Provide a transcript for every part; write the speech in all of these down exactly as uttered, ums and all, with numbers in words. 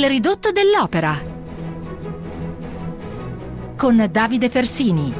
ridotto dell'opera con Davide Fersini.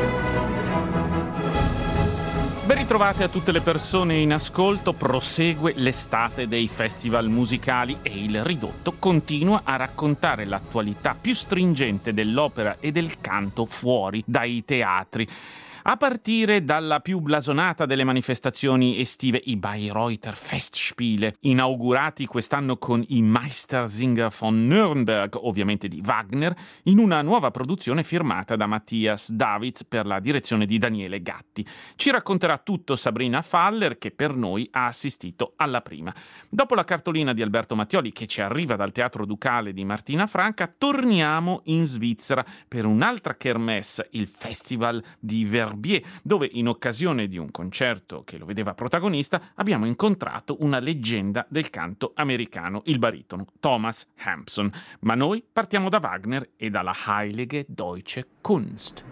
Ben ritrovate a tutte le persone in ascolto. Prosegue l'estate dei festival musicali e il Ridotto continua a raccontare l'attualità più stringente dell'opera e del canto fuori dai teatri. A partire dalla più blasonata delle manifestazioni estive, i Bayreuther Festspiele, inaugurati quest'anno con i Meistersinger von Nürnberg, ovviamente di Wagner, in una nuova produzione firmata da Matthias Davids per la direzione di Daniele Gatti. Ci racconterà tutto Sabrina Faller, che per noi ha assistito alla prima. Dopo la cartolina di Alberto Mattioli, che ci arriva dal Teatro Ducale di Martina Franca, torniamo in Svizzera per un'altra kermesse, il Festival di Verbier, dove in occasione di un concerto che lo vedeva protagonista abbiamo incontrato una leggenda del canto americano, il baritono Thomas Hampson. Ma noi partiamo da Wagner e dalla Heilige Deutsche Kunst.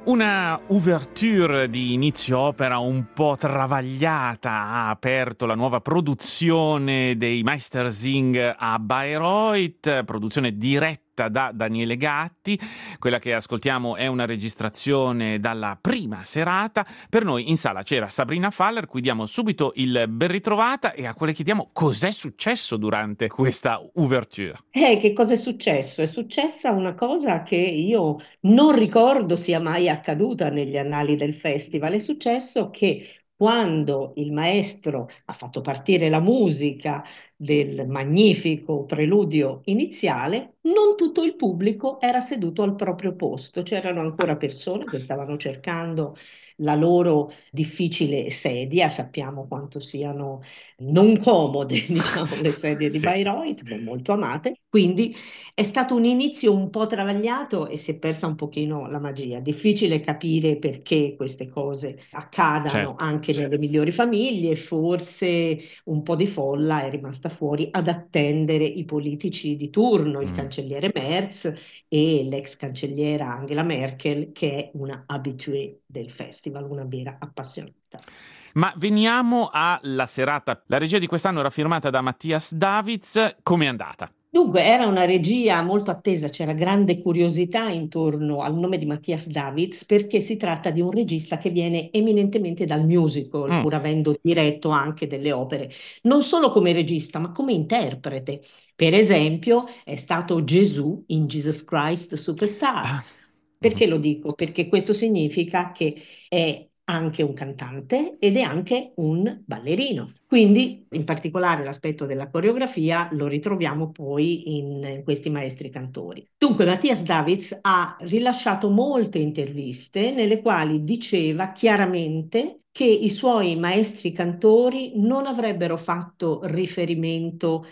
Una ouverture di inizio opera un po' travagliata ha aperto la nuova produzione dei Meistersing a Bayreuth, produzione diretta da Daniele Gatti. Quella che ascoltiamo è una registrazione dalla prima serata. Per noi in sala c'era Sabrina Faller, cui diamo subito il ben ritrovata e a quale chiediamo cos'è successo durante questa ouverture. Eh, che cosa è successo? È successa una cosa che io non ricordo sia mai accaduta negli annali del festival. È successo che quando il maestro ha fatto partire la musica del magnifico preludio iniziale, non tutto il pubblico era seduto al proprio posto. C'erano ancora persone che stavano cercando la loro difficile sedia. Sappiamo quanto siano non comode, diciamo, le sedie di Sì. Bayreuth, ma molto amate. Quindi è stato un inizio un po' travagliato e si è persa un pochino la magia. Difficile capire perché queste cose accadano Certo. anche nelle migliori famiglie. Forse un po' di folla è rimasta fuori ad attendere i politici di turno, il Mm. cancelliere Merz e l'ex cancelliera Angela Merkel, che è una habituée del festival, una vera appassionata. Ma veniamo alla serata. La regia di quest'anno era firmata da Matthias Davids. Com'è andata? Dunque, era una regia molto attesa, c'era grande curiosità intorno al nome di Matthias Davids perché si tratta di un regista che viene eminentemente dal musical, Mm. pur avendo diretto anche delle opere, non solo come regista, ma come interprete. Per esempio, è stato Gesù in Jesus Christ Superstar. Ah. Perché Mhm. lo dico? Perché questo significa che è anche un cantante ed è anche un ballerino. Quindi, in particolare, l'aspetto della coreografia lo ritroviamo poi in, in questi maestri cantori. Dunque, Matthias Davids ha rilasciato molte interviste nelle quali diceva chiaramente che i suoi maestri cantori non avrebbero fatto riferimento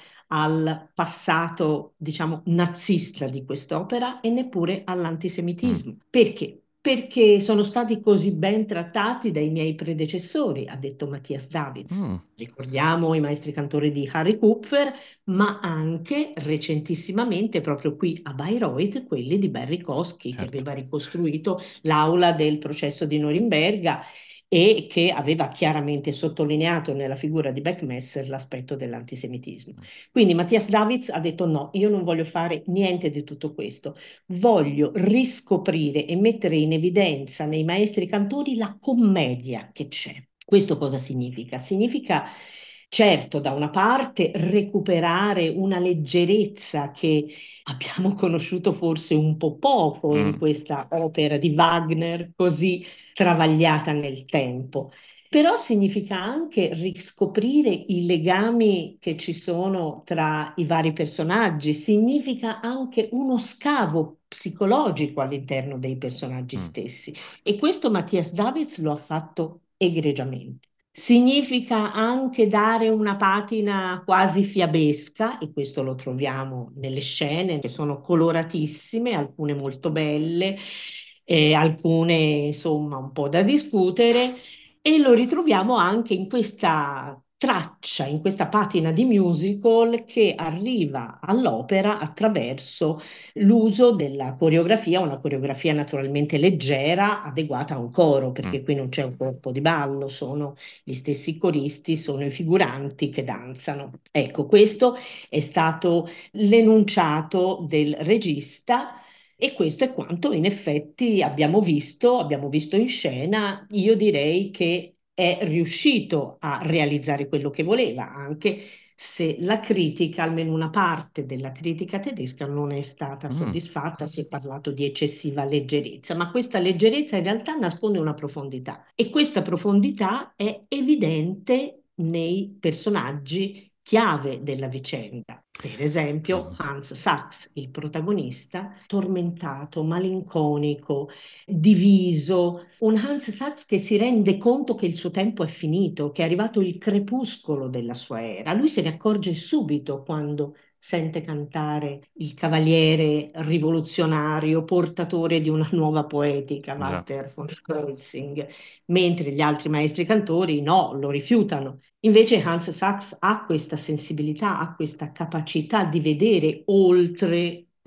al passato, diciamo, nazista di quest'opera e neppure Mm. all'antisemitismo. Perché? Perché sono stati così ben trattati dai miei predecessori, ha detto Matthias Davids. Mm. Ricordiamo i maestri cantori di Harry Kupfer, ma anche recentissimamente, proprio qui a Bayreuth, quelli di Barry Kosky, che Certo. aveva ricostruito l'aula del processo di Norimberga e che aveva chiaramente sottolineato nella figura di Beckmesser l'aspetto dell'antisemitismo. Quindi Matthias Davids ha detto no, io non voglio fare niente di tutto questo, voglio riscoprire e mettere in evidenza nei maestri cantori la commedia che c'è. Questo cosa significa? Significa, certo, da una parte recuperare una leggerezza che abbiamo conosciuto forse un po' poco Mm. in questa opera di Wagner, così travagliata nel tempo. Però significa anche riscoprire i legami che ci sono tra i vari personaggi, significa anche uno scavo psicologico all'interno dei personaggi Mm. stessi. E questo Matthias Davids lo ha fatto egregiamente. Significa anche dare una patina quasi fiabesca, e questo lo troviamo nelle scene che sono coloratissime, alcune molto belle, eh, alcune insomma un po' da discutere, e lo ritroviamo anche in questa traccia, in questa patina di musical che arriva all'opera attraverso l'uso della coreografia, una coreografia naturalmente leggera, adeguata a un coro, Mm. perché qui non c'è un corpo di ballo, sono gli stessi coristi, sono i figuranti che danzano. Ecco, questo è stato l'enunciato del regista. E questo è quanto in effetti abbiamo visto, abbiamo visto in scena. Io direi che è riuscito a realizzare quello che voleva, anche se la critica, almeno una parte della critica tedesca, non è stata Mm. soddisfatta, si è parlato di eccessiva leggerezza, ma questa leggerezza in realtà nasconde una profondità e questa profondità è evidente nei personaggi chiave della vicenda. Per esempio, Mm. Hans Sachs, il protagonista, tormentato, malinconico, diviso, un Hans Sachs che si rende conto che il suo tempo è finito, che è arrivato il crepuscolo della sua era. Lui se ne accorge subito quando sente cantare il cavaliere rivoluzionario, portatore di una nuova poetica, Già. Walter von Kreuzing, mentre gli altri maestri cantori no, lo rifiutano. Invece Hans Sachs ha questa sensibilità, ha questa capacità di vedere oltre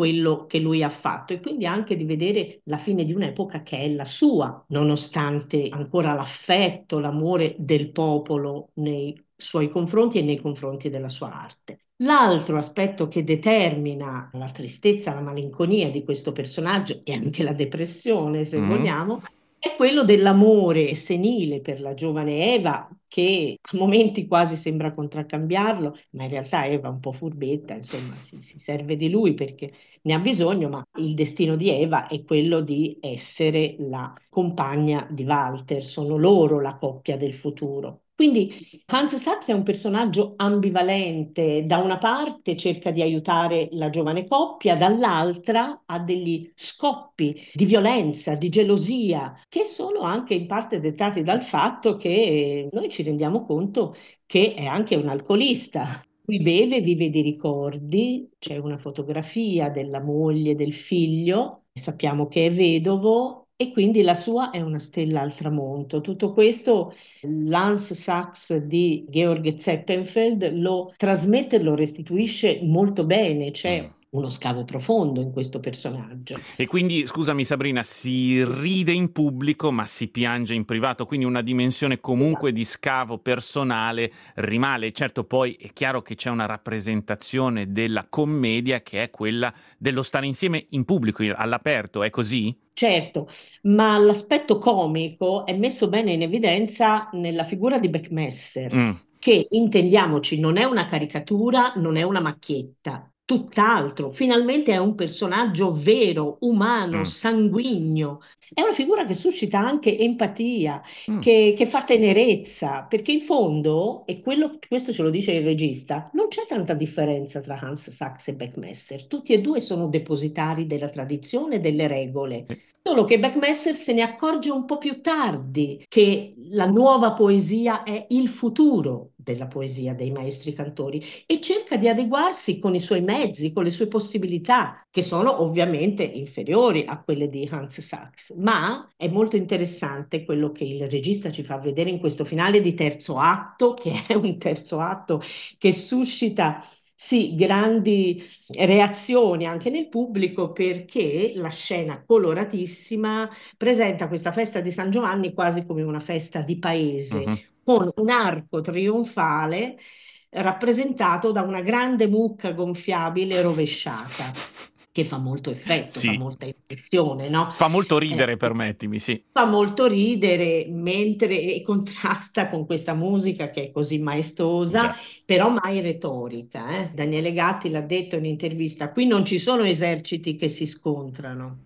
quello che lui ha fatto, e quindi anche di vedere la fine di un'epoca che è la sua, nonostante ancora l'affetto, l'amore del popolo nei suoi confronti e nei confronti della sua arte. L'altro aspetto che determina la tristezza, la malinconia di questo personaggio e anche la depressione, se Mm. vogliamo, è quello dell'amore senile per la giovane Eva, che a momenti quasi sembra contraccambiarlo, ma in realtà Eva è un po' furbetta, insomma, si, si serve di lui perché ne ha bisogno, ma il destino di Eva è quello di essere la compagna di Walter, sono loro la coppia del futuro. Quindi Hans Sachs è un personaggio ambivalente, da una parte cerca di aiutare la giovane coppia, dall'altra ha degli scoppi di violenza, di gelosia, che sono anche in parte dettati dal fatto che noi ci rendiamo conto che è anche un alcolista. Lui beve, vive di ricordi, c'è una fotografia della moglie, del figlio, sappiamo che è vedovo e quindi la sua è una stella al tramonto. Tutto questo l'Hans Sachs di Georg Zeppenfeld lo trasmette e lo restituisce molto bene, Mm. c'è uno scavo profondo in questo personaggio. E quindi, scusami Sabrina, si ride in pubblico ma si piange in privato, quindi una dimensione comunque di scavo personale rimane. Certo, poi è chiaro che c'è una rappresentazione della commedia che è quella dello stare insieme in pubblico, all'aperto, è così? Certo, ma l'aspetto comico è messo bene in evidenza nella figura di Beckmesser, Mm. che intendiamoci non è una caricatura, non è una macchietta, tutt'altro, finalmente è un personaggio vero, umano, Mm. sanguigno. È una figura che suscita anche empatia, Mm. che, che fa tenerezza, perché in fondo, e quello, questo ce lo dice il regista, non c'è tanta differenza tra Hans Sachs e Beckmesser. Tutti e due sono depositari della tradizione e delle regole. Eh, Solo che Beckmesser se ne accorge un po' più tardi che la nuova poesia è il futuro della poesia dei maestri cantori e cerca di adeguarsi con i suoi mezzi, con le sue possibilità, che sono ovviamente inferiori a quelle di Hans Sachs. Ma è molto interessante quello che il regista ci fa vedere in questo finale di terzo atto, che è un terzo atto che suscita sì, grandi reazioni anche nel pubblico perché la scena coloratissima presenta questa festa di San Giovanni quasi come una festa di paese, mhm. con un arco trionfale rappresentato da una grande mucca gonfiabile rovesciata, che fa molto effetto, fa Sì, molta impressione, no? fa molto Eh, ridere, permettimi, sì. fa molto ridere mentre e contrasta con questa musica che è così maestosa, Già. però mai retorica. eh. Daniele Gatti l'ha detto in intervista, qui non ci sono eserciti che si scontrano.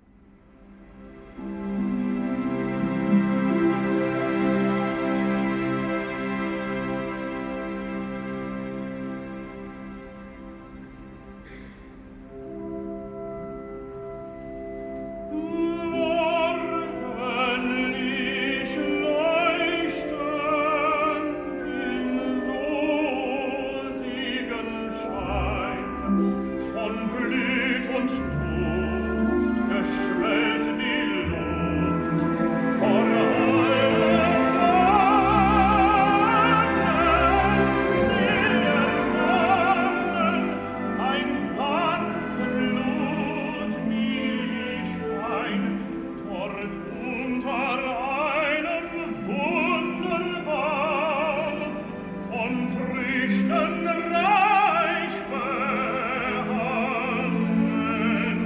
Morgenlicht leuchtend im rosigen Schein, von Blüt und Duft erschwellt die Luft vor allen Sonnen, ein Garten lud mich ein, dort unter einem Wunderbaum, von Früchten reich behangen,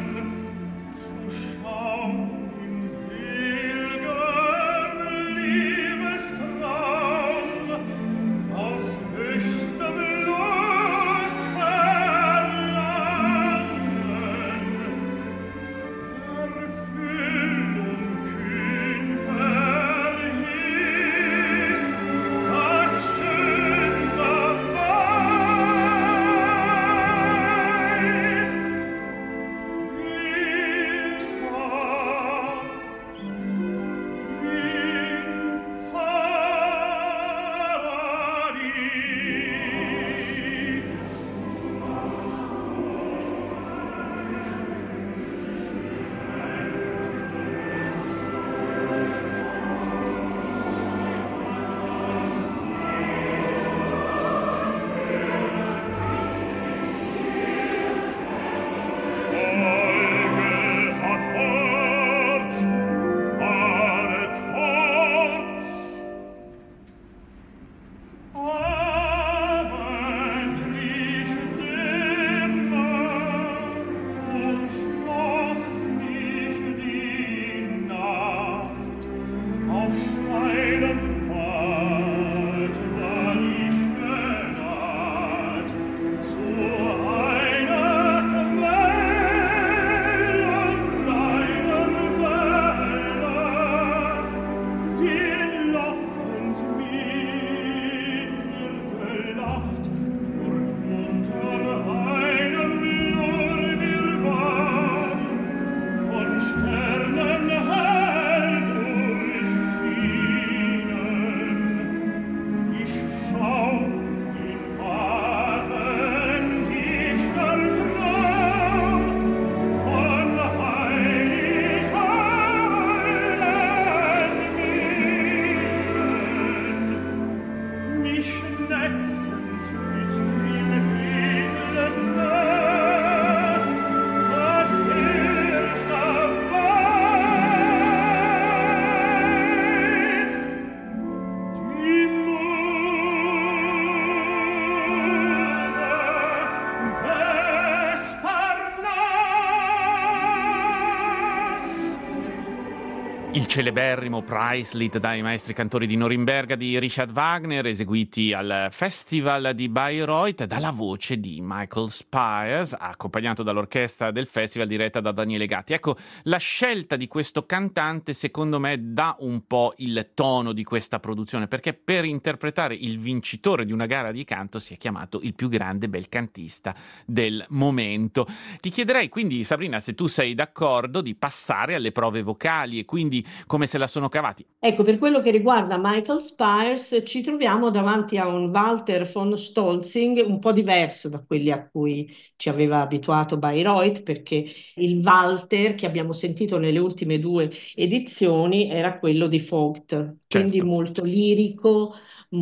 Il celeberrimo Preislied dai maestri cantori di Norimberga di Richard Wagner, eseguiti al Festival di Bayreuth dalla voce di Michael Spires, accompagnato dall'orchestra del festival diretta da Daniele Gatti. Ecco, la scelta di questo cantante secondo me dà un po' il tono di questa produzione, perché per interpretare il vincitore di una gara di canto si è chiamato il più grande bel cantista del momento. Ti chiederei quindi, Sabrina, se tu sei d'accordo di passare alle prove vocali e quindi come se la sono cavati. Ecco, per quello che riguarda Michael Spires, ci troviamo davanti a un Walter von Stolzing un po' diverso da quelli a cui ci aveva abituato Bayreuth, perché il Walter che abbiamo sentito nelle ultime due edizioni era quello di Vogt, quindi Certo. molto lirico,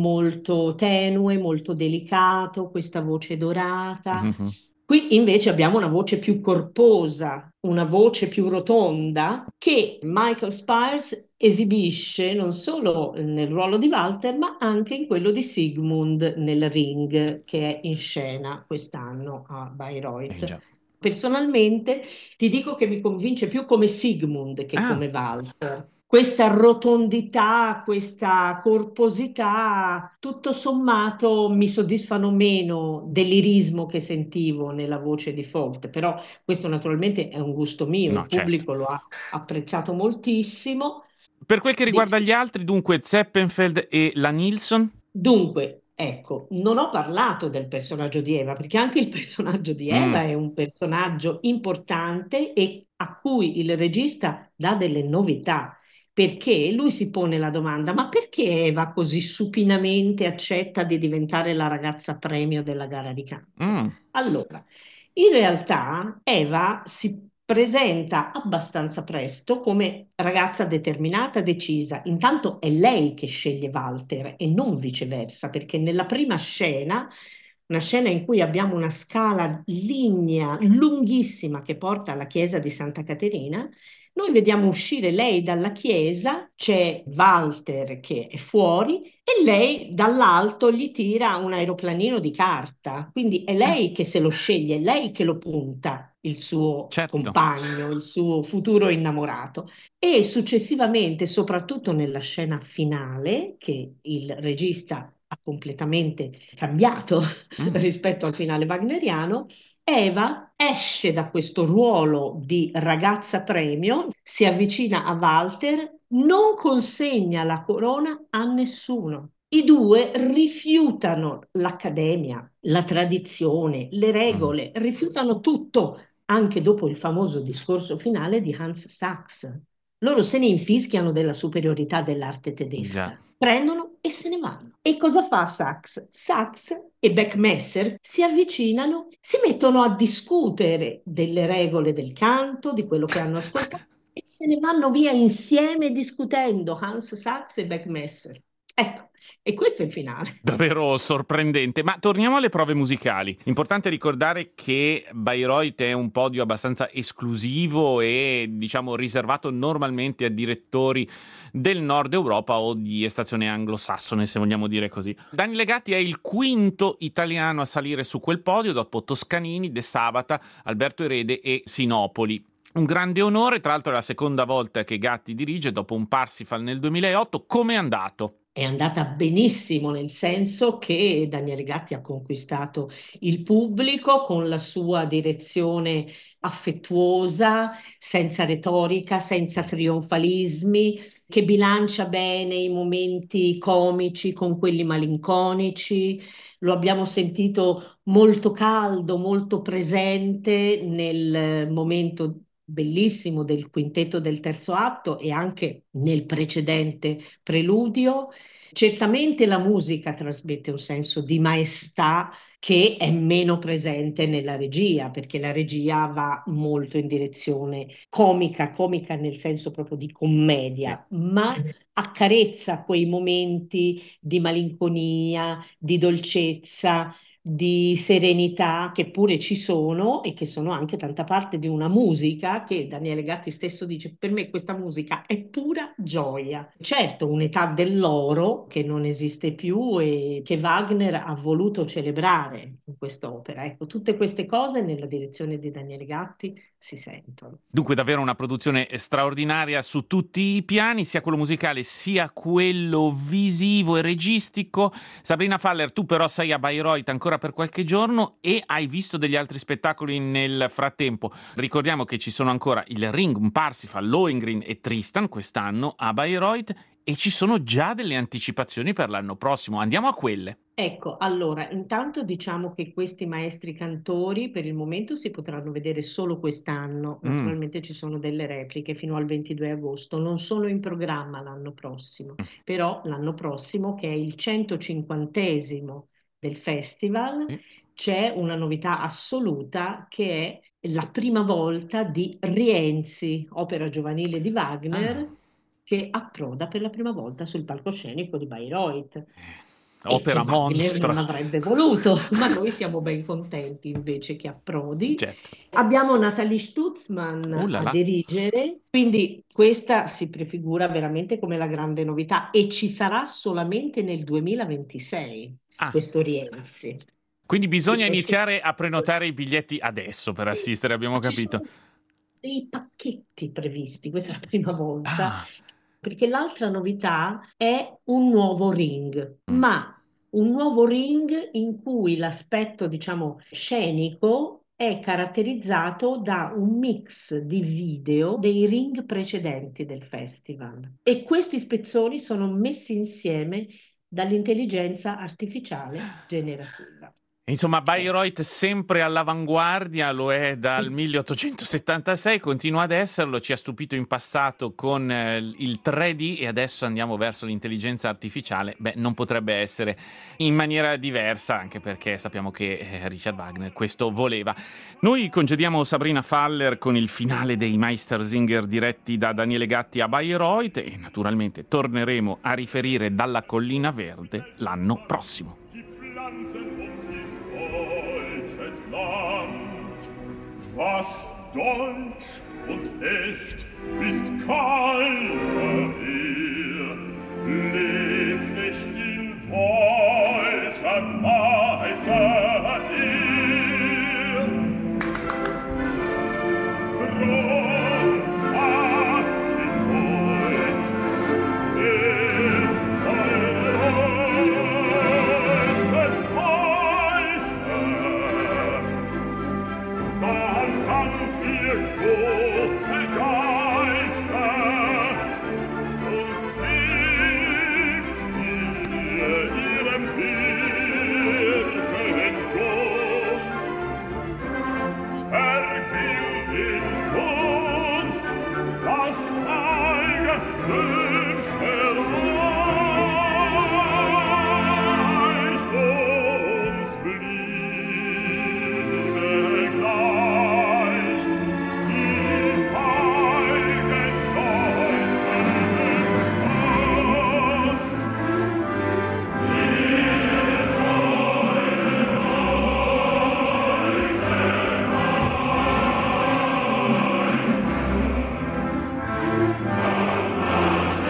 molto tenue, molto delicato, questa voce dorata. Mm-hmm. Qui invece abbiamo una voce più corposa, una voce più rotonda che Michael Spires esibisce non solo nel ruolo di Walter, ma anche in quello di Sigmund nel Ring, che è in scena quest'anno a Bayreuth. Eh già. Personalmente ti dico che mi convince più come Sigmund che Ah. come Walter. Questa rotondità, questa corposità, tutto sommato mi soddisfano meno dell'irismo che sentivo nella voce di Vogt, però questo naturalmente è un gusto mio, No, il pubblico certo. lo ha apprezzato moltissimo. Per quel che riguarda gli altri, dunque Zeppenfeld e la Nilsson? Dunque, ecco, non ho parlato del personaggio di Eva, perché anche il personaggio di Eva Mm. è un personaggio importante e a cui il regista dà delle novità, perché lui si pone la domanda: ma perché Eva così supinamente accetta di diventare la ragazza premio della gara di canto? Mm. Allora, in realtà Eva si presenta abbastanza presto come ragazza determinata, decisa. Intanto è lei che sceglie Walter e non viceversa, perché nella prima scena, una scena in cui abbiamo una scala lignea lunghissima che porta alla chiesa di Santa Caterina, noi vediamo uscire lei dalla chiesa, c'è Walter che è fuori e lei dall'alto gli tira un aeroplanino di carta, quindi è Ah, lei che se lo sceglie, è lei che lo punta, il suo certo. compagno, il suo futuro innamorato. E successivamente, soprattutto nella scena finale, che il regista ha completamente cambiato Mm. rispetto al finale wagneriano, Eva esce da questo ruolo di ragazza premio, si avvicina a Walter, non consegna la corona a nessuno. I due rifiutano l'accademia, la tradizione, le Mm. regole, rifiutano tutto, anche dopo il famoso discorso finale di Hans Sachs. Loro se ne infischiano della superiorità dell'arte tedesca, Già. prendono e se ne vanno. E cosa fa Sachs? Sachs e Beckmesser si avvicinano, si mettono a discutere delle regole del canto, di quello che hanno ascoltato, e se ne vanno via insieme discutendo, Hans Sachs e Beckmesser. Ecco, e questo è il finale. Davvero sorprendente, ma torniamo alle prove musicali. Importante ricordare che Bayreuth è un podio abbastanza esclusivo e diciamo riservato normalmente a direttori del nord Europa o di estrazione anglosassone, se vogliamo dire così. Daniele Gatti è il quinto italiano a salire su quel podio dopo Toscanini, De Sabata, Alberto Erede e Sinopoli. Un grande onore, tra l'altro è la seconda volta che Gatti dirige dopo un Parsifal nel duemilaotto. Come è andato? È andata benissimo, nel senso che Daniele Gatti ha conquistato il pubblico con la sua direzione affettuosa, senza retorica, senza trionfalismi, che bilancia bene i momenti comici con quelli malinconici. Lo abbiamo sentito molto caldo, molto presente nel momento bellissimo del quintetto del terzo atto e anche nel precedente preludio. Certamente la musica trasmette un senso di maestà che è meno presente nella regia, perché la regia va molto in direzione comica, comica nel senso proprio di commedia, Sì. ma accarezza quei momenti di malinconia, di dolcezza, di serenità che pure ci sono e che sono anche tanta parte di una musica che Daniele Gatti stesso dice: per me questa musica è pura gioia. Certo, un'età dell'oro che non esiste più e che Wagner ha voluto celebrare in quest'opera. Ecco, tutte queste cose nella direzione di Daniele Gatti si sentono. Dunque davvero una produzione straordinaria su tutti i piani, sia quello musicale sia quello visivo e registico. Sabrina Faller, tu però sei a Bayreuth ancora per qualche giorno e hai visto degli altri spettacoli nel frattempo. Ricordiamo che ci sono ancora il Ring, Parsifal, Lohengrin e Tristan quest'anno a Bayreuth e ci sono già delle anticipazioni per l'anno prossimo. Andiamo a quelle. Ecco, allora, intanto diciamo che questi maestri cantori per il momento si potranno vedere solo quest'anno. Mm. Naturalmente ci sono delle repliche fino al ventidue agosto, non sono in programma l'anno prossimo, Mm. però l'anno prossimo, che è il centocinquantesimo del festival, Sì. c'è una novità assoluta che è la prima volta di Rienzi, opera giovanile di Wagner, Ah. che approda per la prima volta sul palcoscenico di Bayreuth. E che Opera Wagner monstra. non avrebbe voluto, ma noi siamo ben contenti invece che approdi. Certo. Abbiamo Nathalie Stutzmann Uh là a là. dirigere, quindi questa si prefigura veramente come la grande novità e ci sarà solamente nel duemilaventisei Ah. questo Rienzi. Quindi bisogna Sì, iniziare a prenotare i biglietti adesso per assistere, abbiamo Ci capito. sono dei pacchetti previsti, questa è la prima volta, Ah. perché l'altra novità è un nuovo ring, Mm. ma un nuovo ring in cui l'aspetto, diciamo, scenico è caratterizzato da un mix di video dei ring precedenti del festival. E questi spezzoni sono messi insieme dall'intelligenza artificiale generativa. Insomma, Bayreuth sempre all'avanguardia, lo è dal milleottocentosettantasei, continua ad esserlo, ci ha stupito in passato con eh, il tre D e adesso andiamo verso l'intelligenza artificiale. Beh, non potrebbe essere in maniera diversa, anche perché sappiamo che eh, Richard Wagner questo voleva. Noi congediamo Sabrina Faller con il finale dei Meistersinger diretti da Daniele Gatti a Bayreuth e naturalmente torneremo a riferire dalla Collina Verde l'anno prossimo. Deutsches Land, was deutsch und echt ist keiner hier, lebt nicht in deutscher Meister hier. Großartig deutsch, mit deutsches Meister, dann dankt ihr gute Geister und gebt ihr ihrem Wirken Gunst. Zergibt in Kunst das eigewünschte Reich, uns bliebe gleich die eigendeutschen Kunst.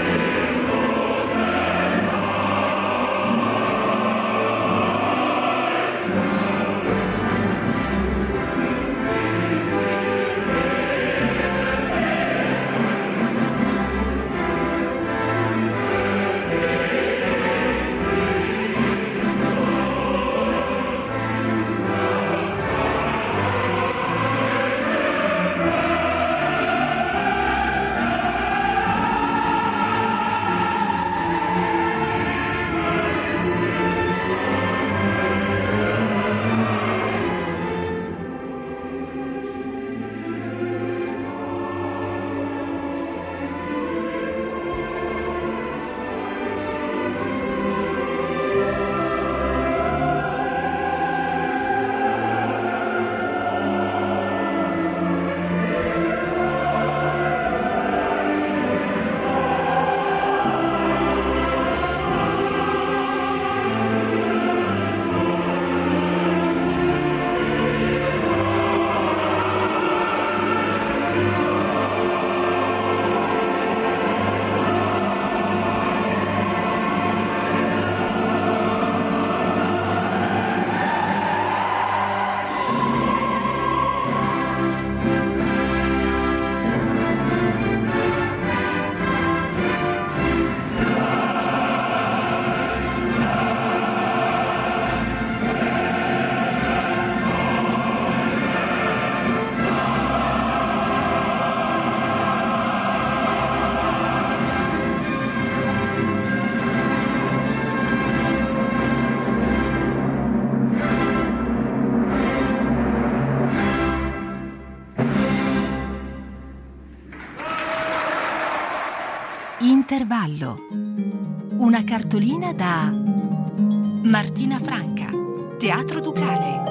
Intervallo. Una cartolina da Martina Franca, Teatro Ducale.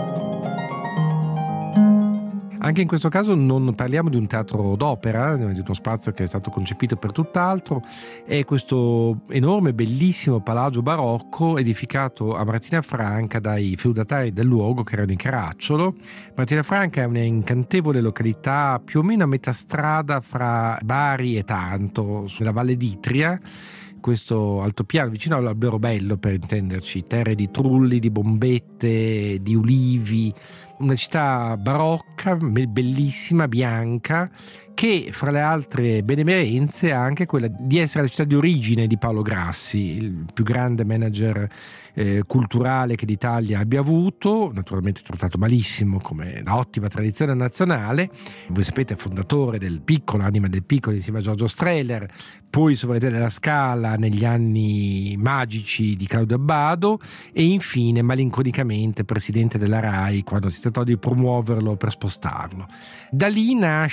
Anche in questo caso non parliamo di un teatro d'opera, di uno spazio che è stato concepito per tutt'altro. È questo enorme, bellissimo palagio barocco edificato a Martina Franca dai feudatari del luogo, che erano i Caracciolo. Martina Franca è un'incantevole località più o meno a metà strada fra Bari e Taranto, sulla Valle d'Itria. Questo altopiano vicino all'Alberobello, per intenderci, terre di trulli, di bombette, di ulivi, una città barocca, bellissima, bianca, che fra le altre benemerenze ha anche quella di essere la città di origine di Paolo Grassi, il più grande manager eh, culturale che l'Italia abbia avuto, naturalmente trattato malissimo come da ottima tradizione nazionale. Voi sapete, è fondatore del Piccolo, Anima del Piccolo, insieme a Giorgio Strehler, poi Sovranità della Scala negli anni magici di Claudio Abbado e infine malinconicamente presidente della RAI quando si trattò di promuoverlo per spostarlo. Da lì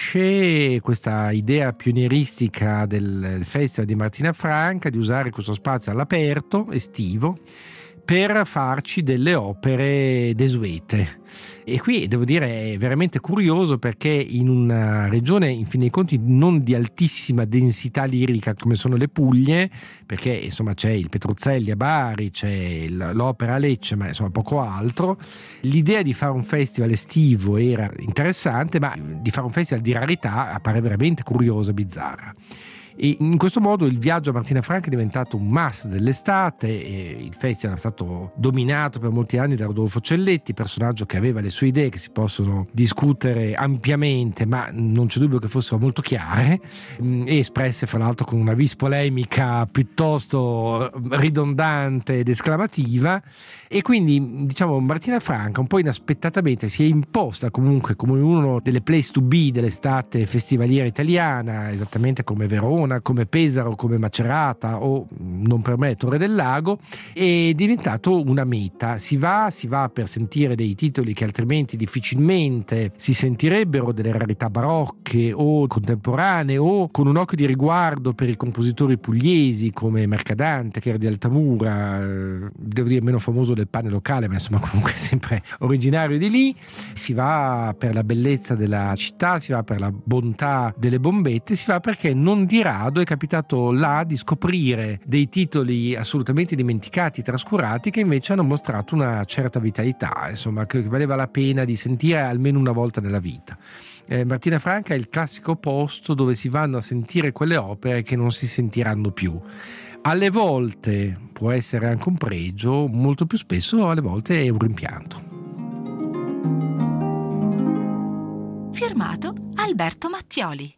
nasce questa idea pionieristica del Festival di Martina Franca di usare questo spazio all'aperto, estivo, per farci delle opere desuete. E qui devo dire è veramente curioso, perché in una regione in fin dei conti non di altissima densità lirica come sono le Puglie, perché insomma c'è il Petruzzelli a Bari, c'è l'Opera a Lecce, ma insomma poco altro, l'idea di fare un festival estivo era interessante, ma di fare un festival di rarità appare veramente curiosa e bizzarra. E in questo modo il viaggio a Martina Franca è diventato un must dell'estate, e il festival è stato dominato per molti anni da Rodolfo Celletti, personaggio che aveva le sue idee che si possono discutere ampiamente, ma non c'è dubbio che fossero molto chiare e espresse fra l'altro con una vis polemica piuttosto ridondante ed esclamativa. E quindi diciamo Martina Franca un po' inaspettatamente si è imposta comunque come uno delle place to be dell'estate festivaliera italiana, esattamente come Verona, come Pesaro, come Macerata o, non per me, Torre del Lago. È diventato una meta. Si va, si va per sentire dei titoli che altrimenti difficilmente si sentirebbero, delle rarità barocche o contemporanee, o con un occhio di riguardo per i compositori pugliesi come Mercadante, che era di Altamura, devo dire meno famoso del pane locale, ma insomma comunque sempre originario di lì. Si va per la bellezza della città, si va per la bontà delle bombette, si va perché non di rado è capitato là di scoprire dei titoli assolutamente dimenticati, trascurati, che invece hanno mostrato una certa vitalità, insomma, che valeva la pena di sentire almeno una volta nella vita. Eh, Martina Franca è il classico posto dove si vanno a sentire quelle opere che non si sentiranno più. Alle volte può essere anche un pregio, molto più spesso alle volte è un rimpianto. Firmato Alberto Mattioli.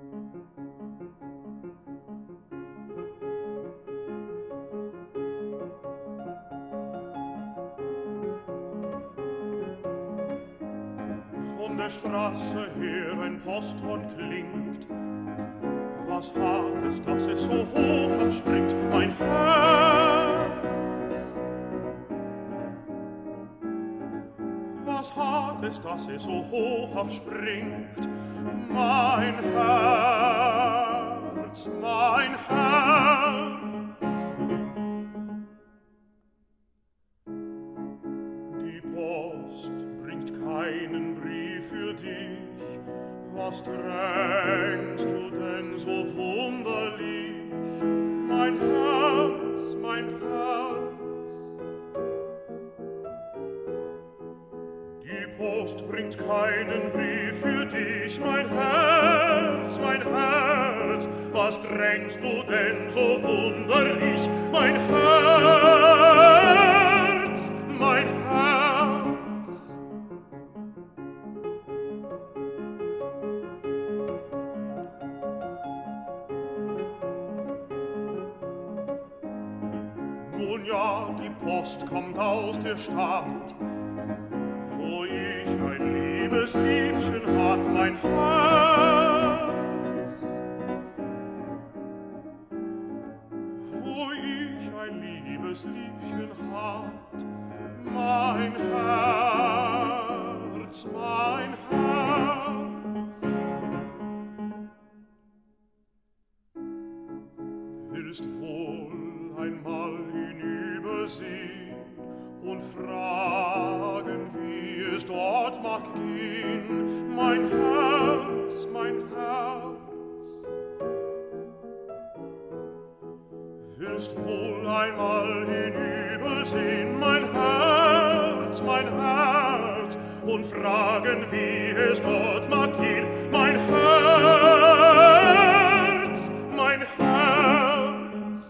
Von der Straße her ein Posthorn klingt. Was hat es, dass es so hoch aufspringt, mein Herz? Was hat es, dass es so hoch aufspringt, mein Herz, mein Herz? Die Post bringt keinen Brief für dich. Was drängst du denn so wunderlich, mein Herz, mein Herz? Die Post bringt keinen Brief für dich, mein Herz, mein Herz. Was drängst du denn so wunderlich, mein Herz, mein Herz? Nun ja, die Post kommt aus der Stadt, wo ich ein liebes Liebchen hat, mein Herz. Wo ich ein liebes Liebchen hat, mein Herz, mein Herz. Willst wohl einmal hinübersehen und fragen, wie es dort mag gehen, mein Herz, mein Herz. Willst wohl einmal hinübersehen, mein Herz, mein Herz, und fragen, wie es dort mag gehen, mein Herz, mein Herz.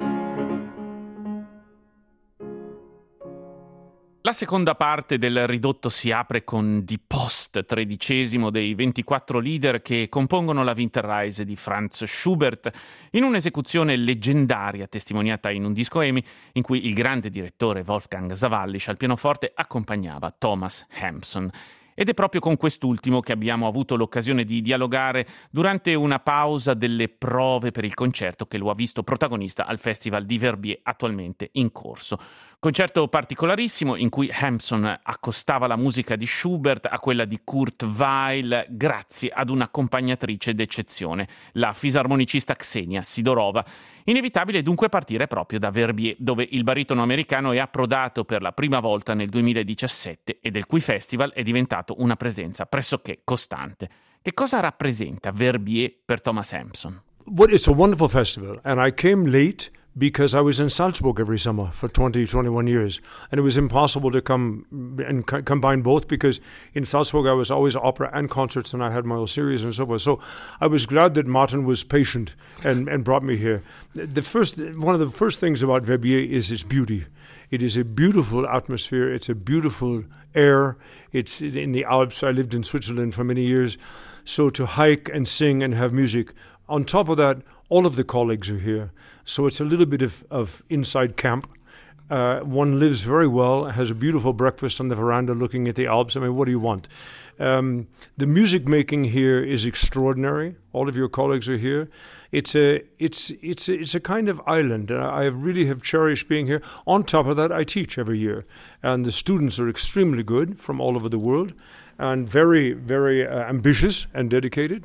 La seconda parte del ridotto si apre con Die Post, tredicesimo dei ventiquattro leader che compongono la Winterreise di Franz Schubert, in un'esecuzione leggendaria testimoniata in un disco EMI in cui il grande direttore Wolfgang Sawallisch al pianoforte accompagnava Thomas Hampson. Ed è proprio con quest'ultimo che abbiamo avuto l'occasione di dialogare durante una pausa delle prove per il concerto che lo ha visto protagonista al Festival di Verbier attualmente in corso. Concerto particolarissimo in cui Hampson accostava la musica di Schubert a quella di Kurt Weill grazie ad un'accompagnatrice d'eccezione, la fisarmonicista Ksenia Sidorova. Inevitabile dunque partire proprio da Verbier, dove il baritono americano è approdato per la prima volta nel duemiladiciassette e del cui festival è diventato una presenza pressoché costante. Che cosa rappresenta Verbier per Thomas Hampson? Well, it's a wonderful festival, and I came late because I was in Salzburg every summer for twenty, twenty-one years. And it was impossible to come and co- combine both because in Salzburg I was always opera and concerts and I had my own series and so forth. So I was glad that Martin was patient and, and brought me here. The first, one of the first things about Verbier is its beauty. It is a beautiful atmosphere. It's a beautiful air. It's in the Alps. I lived in Switzerland for many years. So to hike and sing and have music. On top of that, all of the colleagues are here. So it's a little bit of, of inside camp. Uh, one lives very well, has a beautiful breakfast on the veranda looking at the Alps. I mean, what do you want? Um, the music making here is extraordinary. All of your colleagues are here. It's a, it's, it's a, it's a kind of island. I really have cherished being here. On top of that, I teach every year. And the students are extremely good from all over the world and very, very uh, ambitious and dedicated.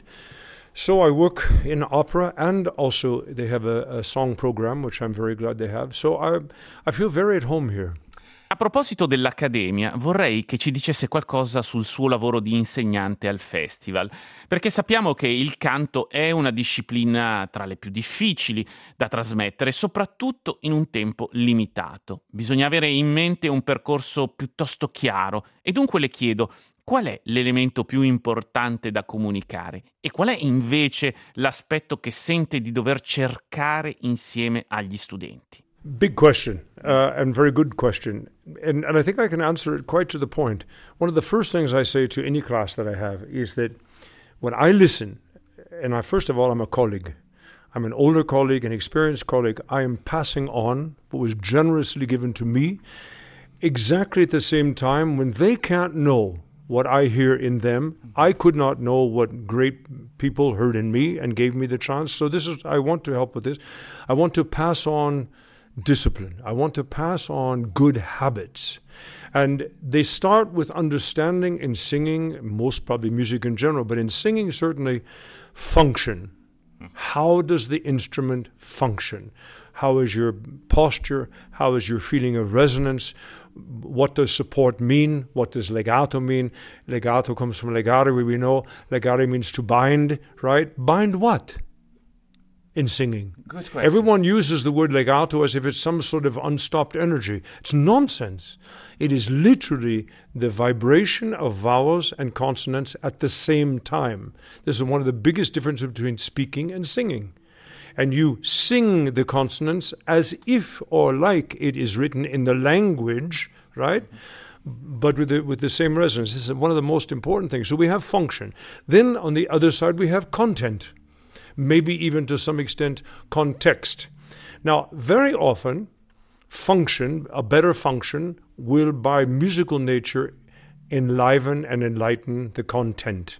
So I work in opera and also they have a, a song program, which I'm very glad they have. So I, I feel very at home here. A proposito dell'Accademia, vorrei che ci dicesse qualcosa sul suo lavoro di insegnante al festival, perché sappiamo che il canto è una disciplina tra le più difficili da trasmettere, soprattutto in un tempo limitato. Bisogna avere in mente un percorso piuttosto chiaro e dunque le chiedo: qual è l'elemento più importante da comunicare e qual è invece l'aspetto che sente di dover cercare insieme agli studenti? Big question, uh, and very good question. And, and I think I can answer it quite to the point. One of the first things I say to any class that I have is that when I listen, and I, first of all, I'm a colleague. I'm an older colleague, an experienced colleague. I am passing on what was generously given to me exactly at the same time when they can't know what I hear in them. I could not know what great people heard in me and gave me the chance. So this is, I want to help with this. I want to pass on discipline. I want to pass on good habits. And they start with understanding in singing, most probably music in general, but in singing certainly function. How does the instrument function? How is your posture? How is your feeling of resonance? What does support mean? What does legato mean? Legato comes from legare, we know. Legare means to bind, right? Bind what? In singing. Good question. Everyone uses the word legato as if it's some sort of unstopped energy. It's nonsense. It is literally the vibration of vowels and consonants at the same time. This is one of the biggest differences between speaking and singing. And you sing the consonants as if or like it is written in the language, right? But with the, with the same resonance. This is one of the most important things. So we have function. Then on the other side we have content. Maybe even to some extent context. Now, very often, function, a better function, will by musical nature enliven and enlighten the content.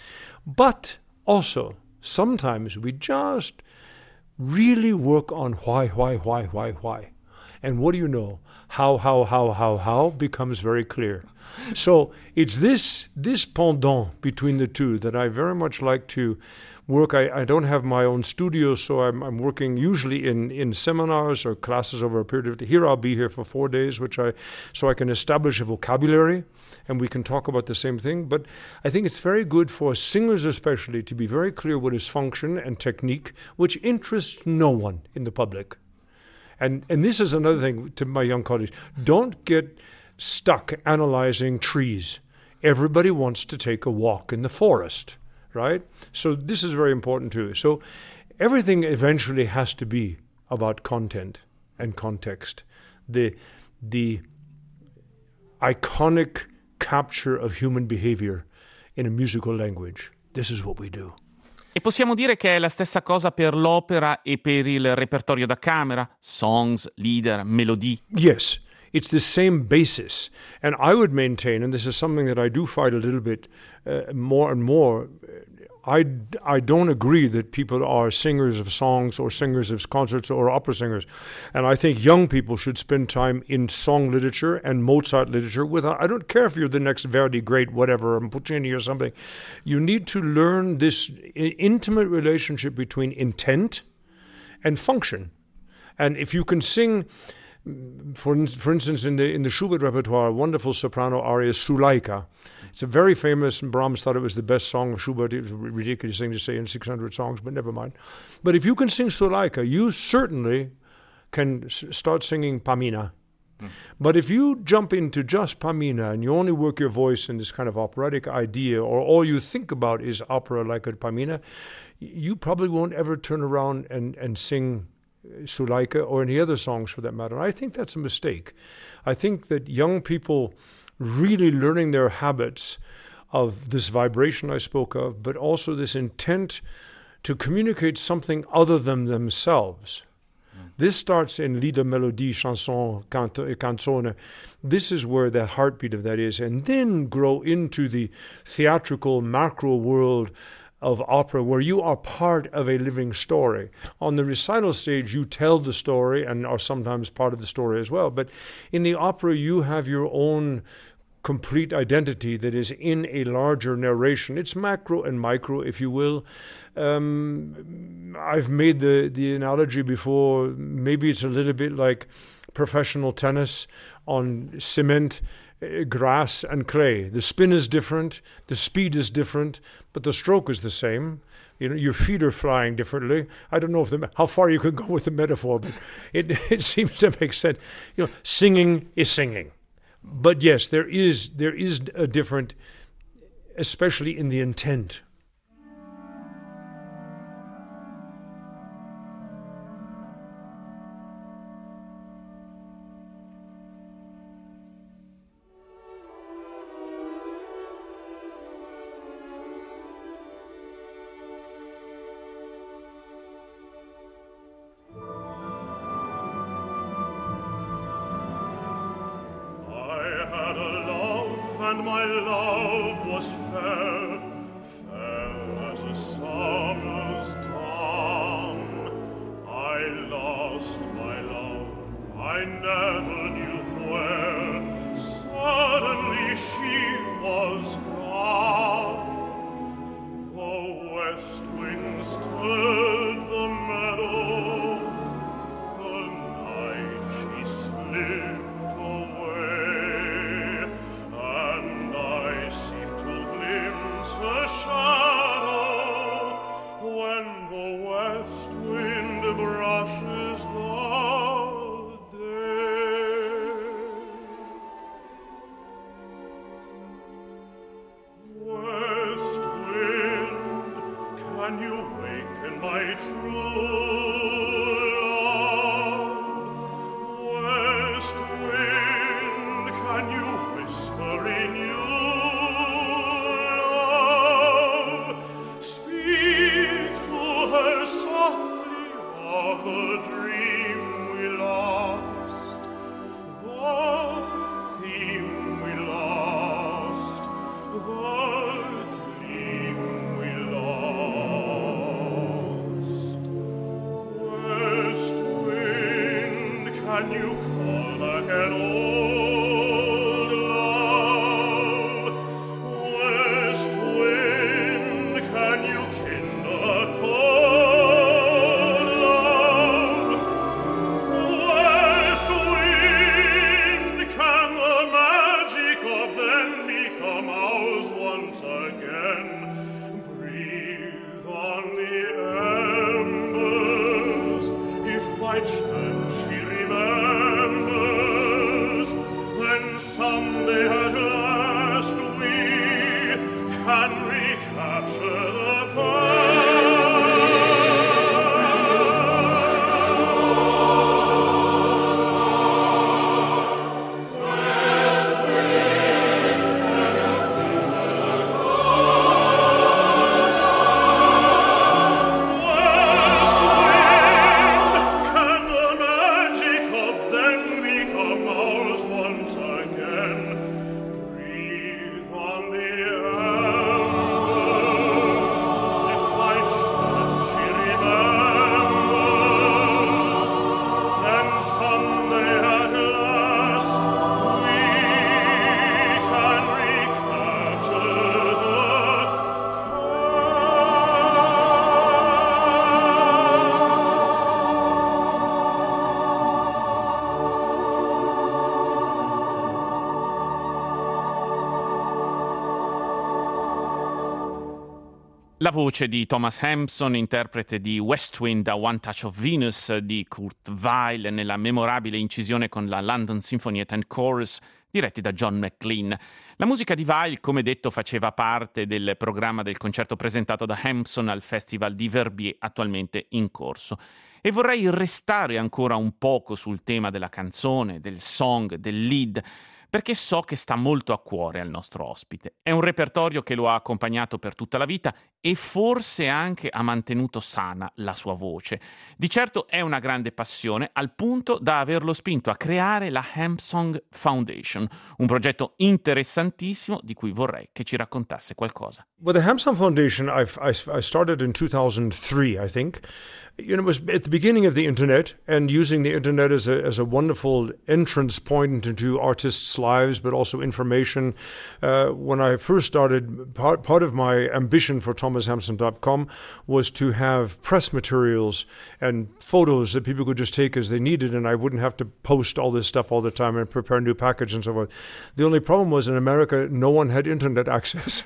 But also, sometimes we just really work on why, why, why, why, why. And what do you know? How, how, how, how, how becomes very clear. So it's this this pendant between the two that I very much like to work. I, I don't have my own studio, so I'm, I'm working usually in, in seminars or classes over a period of time. Here I'll be here for four days, which I so I can establish a vocabulary, and we can talk about the same thing. But I think it's very good for singers especially to be very clear what is function and technique, which interests no one in the public. And and this is another thing to my young colleagues. Don't get stuck analyzing trees. Everybody wants to take a walk in the forest. Right? So this is very important too. So everything eventually has to be about content and context. The, the iconic capture of human behavior in a musical language. This is what we do. E possiamo dire che è la stessa cosa per l'opera e per il repertorio da camera? Songs, lieder, melodie? Yes. It's the same basis. And I would maintain, and this is something that I do fight a little bit uh, more and more, I, I don't agree that people are singers of songs or singers of concerts or opera singers. And I think young people should spend time in song literature and Mozart literature. Without, I don't care if you're the next Verdi great whatever, or Puccini or something. You need to learn this intimate relationship between intent and function. And if you can sing... For, for instance, in the in the Schubert repertoire, a wonderful soprano aria, Suleika. It's a very famous, and Brahms thought it was the best song of Schubert. It was a ridiculous thing to say in six hundred songs, but never mind. But if you can sing Suleika, you certainly can s- start singing Pamina. Mm. But if you jump into just Pamina and you only work your voice in this kind of operatic idea, or all you think about is opera like a Pamina, you probably won't ever turn around and, and sing Suleika or any other songs for that matter. I think that's a mistake. I think that young people really learning their habits of this vibration I spoke of, but also this intent to communicate something other than themselves. Mm. This starts in lieder, melodie, chanson, canto, canzone. This is where the heartbeat of that is, and then grow into the theatrical macro world of opera, where you are part of a living story. On the recital stage, you tell the story and are sometimes part of the story as well. But in the opera, you have your own complete identity that is in a larger narration. It's macro and micro, if you will. Um, I've made the, the analogy before. Maybe it's a little bit like professional tennis on cement, grass and clay. The spin is different, the speed is different, but the stroke is the same. You know, your feet are flying differently. I don't know if the, how far you can go with the metaphor, but it, it seems to make sense. You know, singing is singing. But yes, there is there is a different, especially in the intent. And my love was fair, fair as a summer's dawn. I lost my love, I never knew where. Suddenly she was gone. The west wind stirred the meadow. The night she slipped away. And I seemed to glimpse her shadow when the west wind brushes the day. West wind, can you waken my true love? West wind, can you whisper in you love? Speak to her softly of the dream we lost, the theme we lost, the gleam we lost. West wind, can you La voce di Thomas Hampson, interprete di West Wind a One Touch of Venus di Kurt Weill nella memorabile incisione con la London Sinfonietta and Chorus diretti da John McLean. La musica di Weill, come detto, faceva parte del programma del concerto presentato da Hampson al Festival di Verbier attualmente in corso. E vorrei restare ancora un poco sul tema della canzone, del song, del lead, perché so che sta molto a cuore al nostro ospite. È un repertorio che lo ha accompagnato per tutta la vita e forse anche ha mantenuto sana la sua voce. Di certo è una grande passione, al punto da averlo spinto a creare la Hampsong Foundation, un progetto interessantissimo di cui vorrei che ci raccontasse qualcosa. Well, the Hampsong Foundation, I've, I, I started in two thousand three, I think. You know, it was at the beginning of the internet, and using the internet as a as a wonderful entrance point into artists' lives, but also information. Uh, when I first started, part part of my ambition for thomas hampson dot com was to have press materials and photos that people could just take as they needed, and I wouldn't have to post all this stuff all the time and prepare a new package and so forth. The only problem was in America, no one had internet access.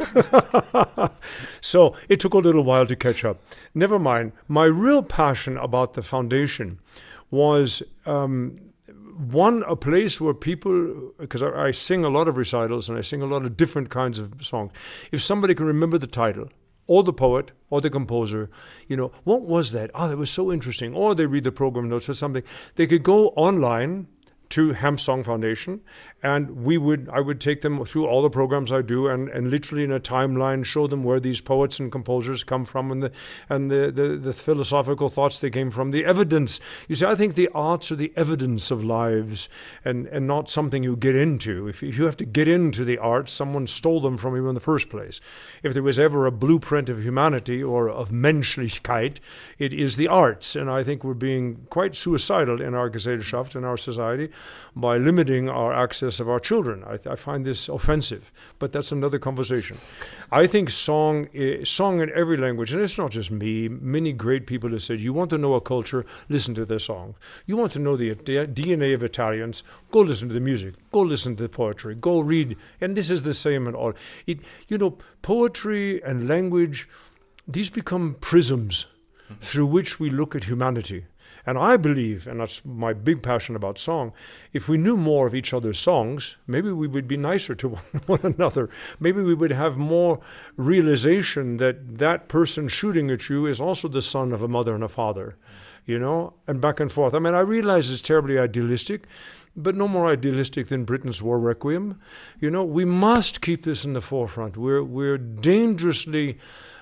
So it took a little while to catch up. Never mind. My real passion about the foundation was um, one, a place where people, because I, I sing a lot of recitals and I sing a lot of different kinds of songs. If somebody can remember the title, or the poet, or the composer, you know, what was that? Oh, that was so interesting. Or they read the program notes or something. They could go online to Hampsong Foundation, and we would I would take them through all the programs I do, and, and literally in a timeline show them where these poets and composers come from, and the and the, the, the philosophical thoughts they came from, the evidence. You see, I think the arts are the evidence of lives, and, and not something you get into. If, if you have to get into the arts, someone stole them from you in the first place. If there was ever a blueprint of humanity or of Menschlichkeit, it is the arts, and I think we're being quite suicidal in our Gesellschaft, in our society, by limiting our access of our children. I, I find this offensive, but that's another conversation. I think song, is, song in every language, and it's not just me, many great people have said, you want to know a culture, listen to their songs. You want to know the D N A of Italians, go listen to the music, go listen to the poetry, go read, and this is the same in all. It, you know, poetry and language, these become prisms mm-hmm. through which we look at humanity. And I believe, and that's my big passion about song, if we knew more of each other's songs, maybe we would be nicer to one, one another. Maybe we would have more realization that that person shooting at you is also the son of a mother and a father, you know, and back and forth. I mean, I realize it's terribly idealistic, but no more idealistic than Britain's War Requiem. You know, we must keep this in the forefront. We're, we're dangerously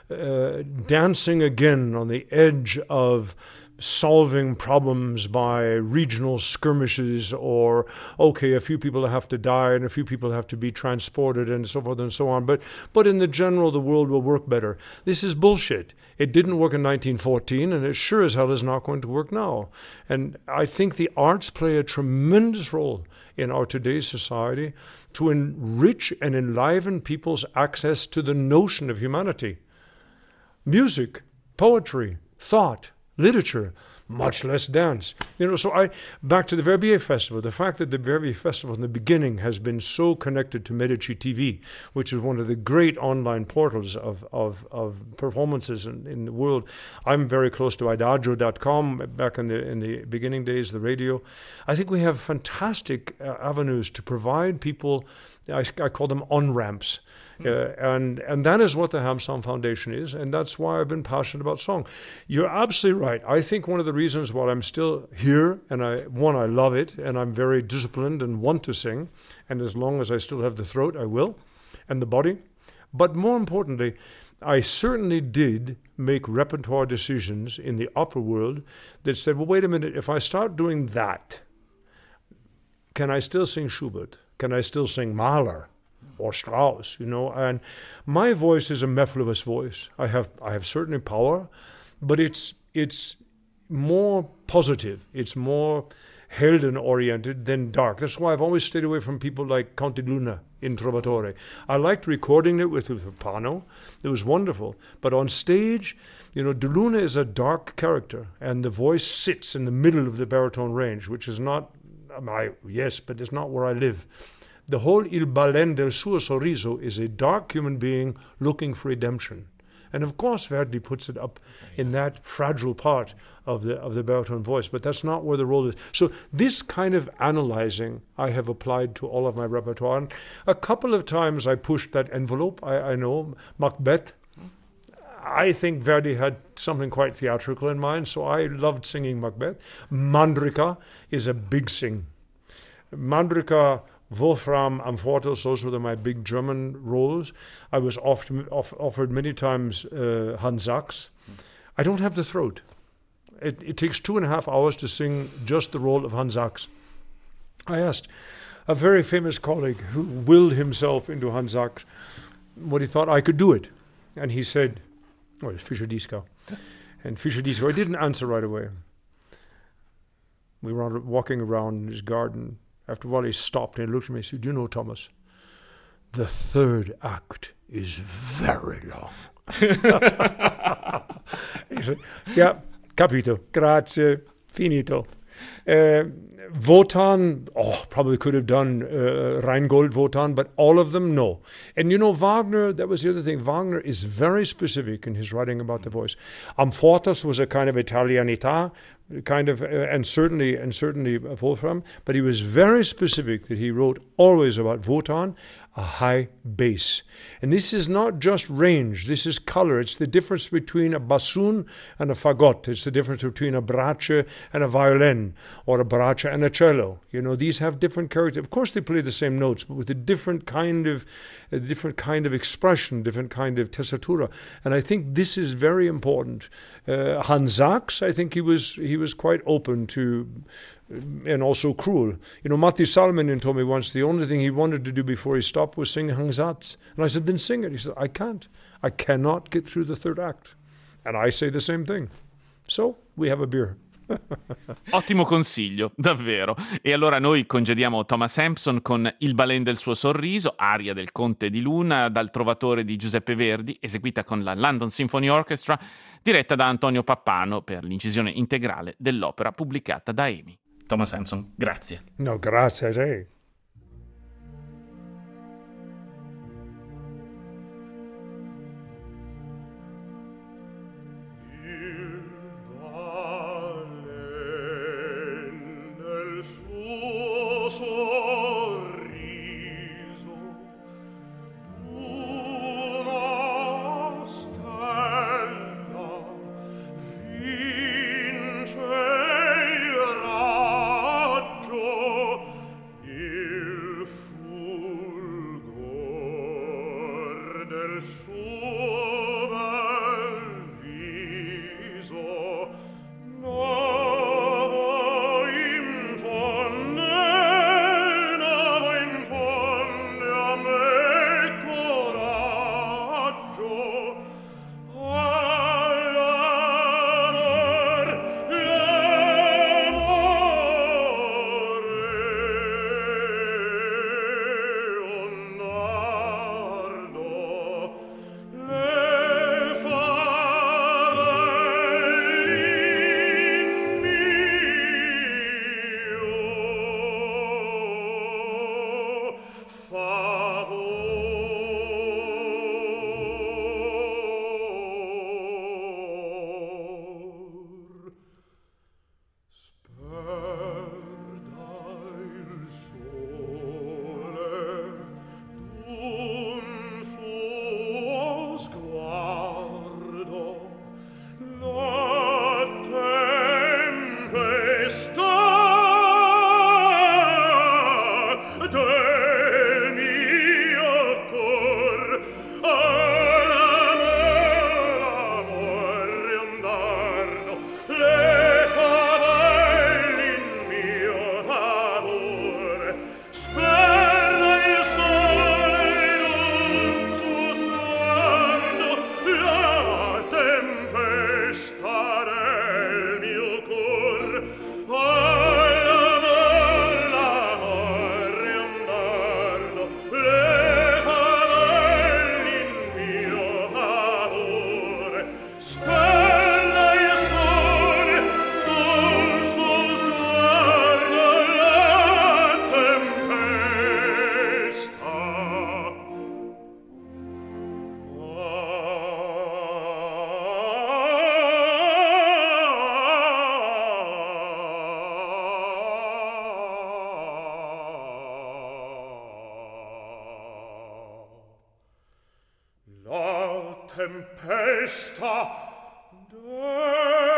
uh, dancing again on the edge of solving problems by regional skirmishes, or okay, a few people have to die and a few people have to be transported and so forth and so on, but but in the general the world will work better. This is bullshit. It didn't work in nineteen fourteen, and it sure as hell is not going to work now. And I think the arts play a tremendous role in our today's society to enrich and enliven people's access to the notion of humanity. Music, poetry, thought, literature, much less dance. You know, so I, back to the Verbier Festival, the fact that the Verbier Festival in the beginning has been so connected to Medici T V, which is one of the great online portals of, of, of performances in, in the world. I'm very close to Adagio dot com back in the, in the beginning days, the radio. I think we have fantastic uh, avenues to provide people, I, I call them on-ramps. Uh, and and that is what the Hampsong Foundation is, and that's why I've been passionate about song. You're absolutely right. I think one of the reasons why I'm still here, and I one, I love it, and I'm very disciplined and want to sing, and as long as I still have the throat, I will, and the body. But more importantly, I certainly did make repertoire decisions in the opera world that said, well, wait a minute, if I start doing that, can I still sing Schubert? Can I still sing Mahler? Or Strauss, you know, and my voice is a mellifluous voice. I have I have certainly power, but it's it's more positive. It's more Helden-oriented than dark. That's why I've always stayed away from people like Conte Luna in Trovatore. I liked recording it with, with Pano. It was wonderful. But on stage, you know, De Luna is a dark character, and the voice sits in the middle of the baritone range, which is not, I, yes, but it's not where I live. The whole Il Balen del suo sorriso is a dark human being looking for redemption. And of course, Verdi puts it up in that fragile part of the of the baritone voice, but that's not where the role is. So this kind of analyzing I have applied to all of my repertoire. And a couple of times I pushed that envelope. I, I know Macbeth. I think Verdi had something quite theatrical in mind, so I loved singing Macbeth. Mandrika is a big sing. Mandrika, Wolfram, Amfortas, those were my big German roles. I was often off, offered many times uh, Hans Sachs. I don't have the throat. It, it takes two and a half hours to sing just the role of Hans Sachs. I asked a very famous colleague who willed himself into Hans Sachs what he thought I could do it. And he said, oh, it's Fischer Dieskau. And Fischer Dieskau, I didn't answer right away. We were walking around his garden. After a while, he stopped and looked at me and said, "You know, Thomas, the third act is very long." He said, "Yeah, capito, grazie, finito." Uh, Wotan, oh, probably could have done uh, Rheingold Wotan, but all of them, no. And you know, Wagner, that was the other thing. Wagner is very specific in his writing about the voice. Amfortas was a kind of Italianità, kind of, uh, and certainly, and certainly Wolfram, but he was very specific that he wrote always about Wotan, a high bass. And this is not just range, this is color. It's the difference between a bassoon and a fagot. It's the difference between a brace and a violin, or a brace and a cello. You know, these have different characters. Of course, they play the same notes, but with a different kind of, a different kind of expression, different kind of tessitura. And I think this is very important. Uh, Hans Sachs, I think he was he was quite open to, and also cruel. You know, Matti Salminen told me once the only thing he wanted to do before he stopped was sing Hans Sachs. And I said, then sing it. He said, I can't. I cannot get through the third act. And I say the same thing. So, we have a beer. Ottimo consiglio, davvero. E allora noi congediamo Thomas Hampson con Il Balen del suo sorriso, aria del Conte di Luna, dal Trovatore di Giuseppe Verdi, eseguita con la London Symphony Orchestra, diretta da Antonio Pappano per l'incisione integrale dell'opera pubblicata da EMI. Thomas Hampson, grazie. No, grazie a te. Le tempesta,